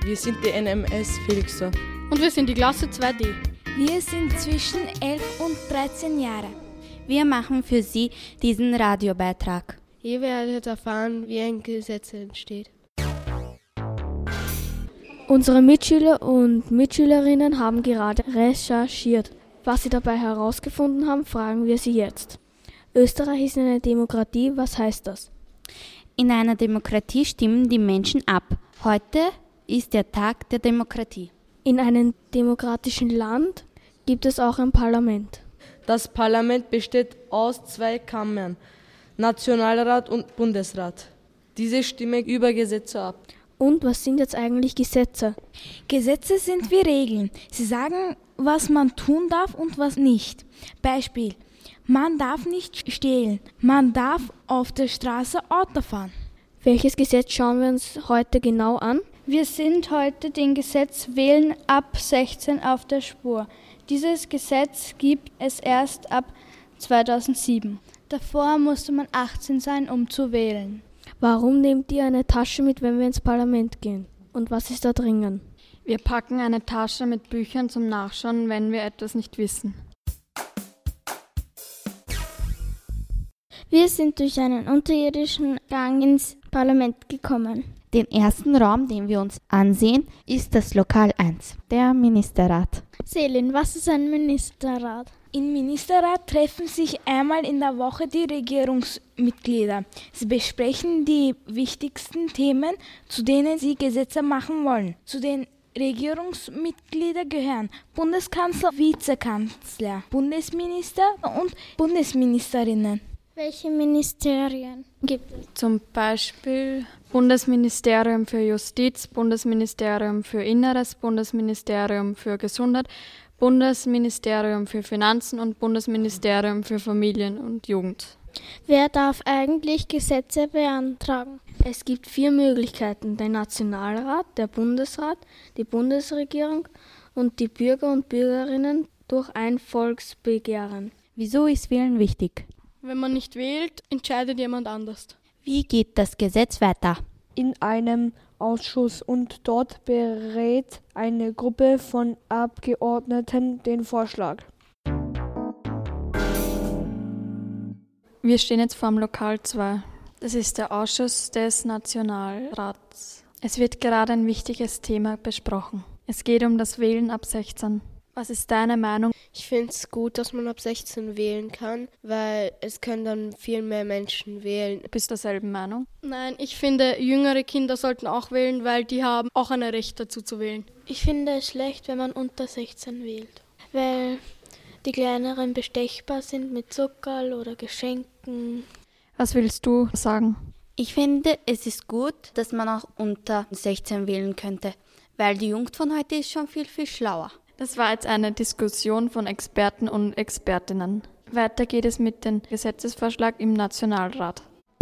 Wir sind die NMS Felixer. Und wir sind die Klasse 2D. Wir sind zwischen 11 und 13 Jahre. Wir machen für Sie diesen Radiobeitrag. Ihr werdet erfahren, wie ein Gesetz entsteht. Unsere Mitschüler und Mitschülerinnen haben gerade recherchiert. Was sie dabei herausgefunden haben, fragen wir sie jetzt. Österreich ist eine Demokratie, was heißt das? In einer Demokratie stimmen die Menschen ab. Heute ist der Tag der Demokratie. In einem demokratischen Land gibt es auch ein Parlament. Das Parlament besteht aus 2 Kammern, Nationalrat und Bundesrat. Diese stimmen über Gesetze ab. Und was sind jetzt eigentlich Gesetze? Gesetze sind wie Regeln. Sie sagen, was man tun darf und was nicht. Beispiel: Man darf nicht stehlen. Man darf auf der Straße Auto fahren. Welches Gesetz schauen wir uns heute genau an? Wir sind heute dem Gesetz Wählen ab 16 auf der Spur. Dieses Gesetz gibt es erst ab 2007. Davor musste man 18 sein, um zu wählen. Warum nehmt ihr eine Tasche mit, wenn wir ins Parlament gehen? Und was ist da drinnen? Wir packen eine Tasche mit Büchern zum Nachschauen, wenn wir etwas nicht wissen. Wir sind durch einen unterirdischen Gang ins Parlament gekommen. Den ersten Raum, den wir uns ansehen, ist das Lokal 1, der Ministerrat. Selin, was ist ein Ministerrat? Im Ministerrat treffen sich einmal in der Woche die Regierungsmitglieder. Sie besprechen die wichtigsten Themen, zu denen sie Gesetze machen wollen. Zu den Regierungsmitgliedern gehören Bundeskanzler, Vizekanzler, Bundesminister und Bundesministerinnen. Welche Ministerien gibt es? Zum Beispiel Bundesministerium für Justiz, Bundesministerium für Inneres, Bundesministerium für Gesundheit, Bundesministerium für Finanzen und Bundesministerium für Familien und Jugend. Wer darf eigentlich Gesetze beantragen? Es gibt 4 Möglichkeiten: der Nationalrat, der Bundesrat, die Bundesregierung und die Bürger und Bürgerinnen durch ein Volksbegehren. Wieso ist Wählen wichtig? Wenn man nicht wählt, entscheidet jemand anders. Wie geht das Gesetz weiter? In einem Ausschuss und dort berät eine Gruppe von Abgeordneten den Vorschlag. Wir stehen jetzt vor dem Lokal 2. Das ist der Ausschuss des Nationalrats. Es wird gerade ein wichtiges Thema besprochen. Es geht um das Wählen ab 16. Was ist deine Meinung? Ich finde es gut, dass man ab 16 wählen kann, weil es können dann viel mehr Menschen wählen. Bist du derselben Meinung? Nein, ich finde, jüngere Kinder sollten auch wählen, weil die haben auch ein Recht dazu zu wählen. Ich finde es schlecht, wenn man unter 16 wählt, weil die kleineren bestechbar sind mit Zuckerl oder Geschenken. Was willst du sagen? Ich finde, es ist gut, dass man auch unter 16 wählen könnte, weil die Jugend von heute ist schon viel, viel schlauer. Das war jetzt eine Diskussion von Experten und Expertinnen. Weiter geht es mit dem Gesetzesvorschlag im Nationalrat.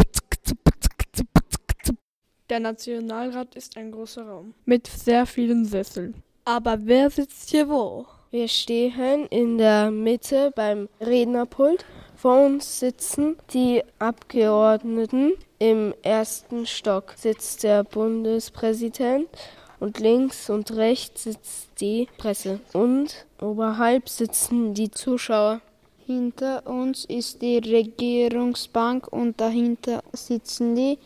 Der Nationalrat ist ein großer Raum mit sehr vielen Sesseln. Aber wer sitzt hier wo? Wir stehen in der Mitte beim Rednerpult. Vor uns sitzen die Abgeordneten. Im ersten Stock sitzt der Bundespräsident. Und links und rechts sitzt die Presse. Und oberhalb sitzen die Zuschauer. Hinter uns ist die Regierungsbank und dahinter sitzen die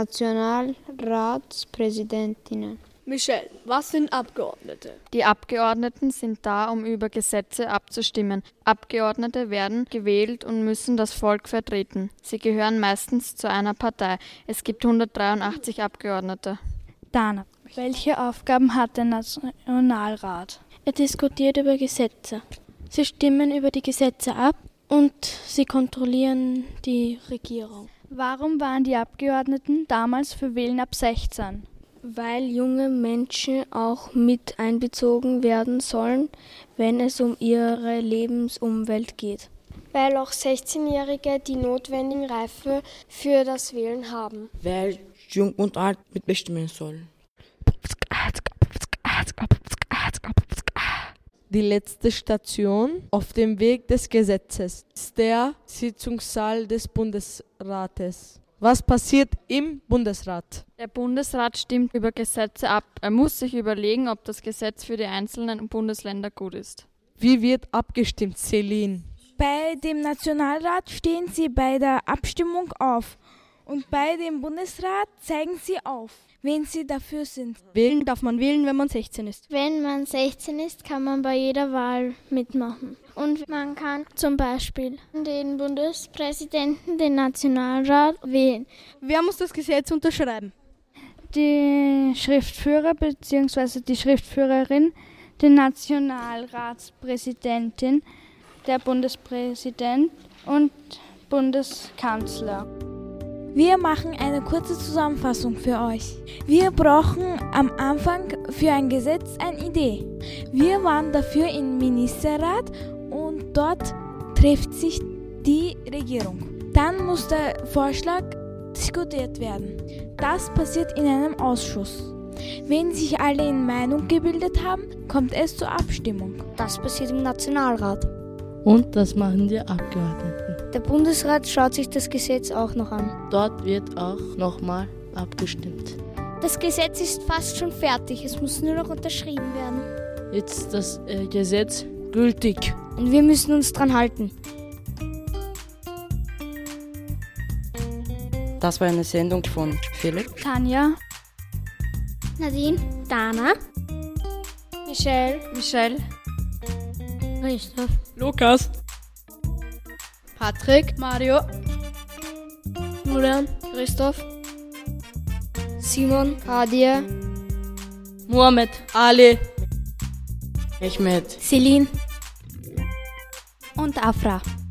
Nationalratspräsidentinnen. Michelle, was sind Abgeordnete? Die Abgeordneten sind da, um über Gesetze abzustimmen. Abgeordnete werden gewählt und müssen das Volk vertreten. Sie gehören meistens zu einer Partei. Es gibt 183 Abgeordnete. Dana, welche Aufgaben hat der Nationalrat? Er diskutiert über Gesetze. Sie stimmen über die Gesetze ab und sie kontrollieren die Regierung. Warum waren die Abgeordneten damals für Wählen ab 16? Weil junge Menschen auch mit einbezogen werden sollen, wenn es um ihre Lebensumwelt geht. Weil auch 16-Jährige die notwendigen Reife für das Wählen haben. Weil Jung und Alt mitbestimmen sollen. Die letzte Station auf dem Weg des Gesetzes ist der Sitzungssaal des Bundesrates. Was passiert im Bundesrat? Der Bundesrat stimmt über Gesetze ab. Er muss sich überlegen, ob das Gesetz für die einzelnen Bundesländer gut ist. Wie wird abgestimmt, Celine? Bei dem Nationalrat stehen sie bei der Abstimmung auf und bei dem Bundesrat zeigen sie auf, wen sie dafür sind. Wählen darf man wählen, wenn man 16 ist. Wenn man 16 ist, kann man bei jeder Wahl mitmachen. Und man kann zum Beispiel den Bundespräsidenten, den Nationalrat wählen. Wer muss das Gesetz unterschreiben? Die Schriftführer bzw. die Schriftführerin, die Nationalratspräsidentin, der Bundespräsident und Bundeskanzler. Wir machen eine kurze Zusammenfassung für euch. Wir brauchen am Anfang für ein Gesetz eine Idee. Wir waren dafür im Ministerrat und dort trifft sich die Regierung. Dann muss der Vorschlag diskutiert werden. Das passiert in einem Ausschuss. Wenn sich alle in Meinung gebildet haben, kommt es zur Abstimmung. Das passiert im Nationalrat. Und das machen die Abgeordneten. Der Bundesrat schaut sich das Gesetz auch noch an. Dort wird auch nochmal abgestimmt. Das Gesetz ist fast schon fertig, es muss nur noch unterschrieben werden. Jetzt ist das Gesetz gültig. Und wir müssen uns dran halten. Das war eine Sendung von Philipp, Tanja, Nadine, Dana, Michelle, Christoph, Lukas, Patrick, Mario, Julian, Christoph, Simon, Kadia, Mohamed, Ali, Ahmed, Celine und Afra.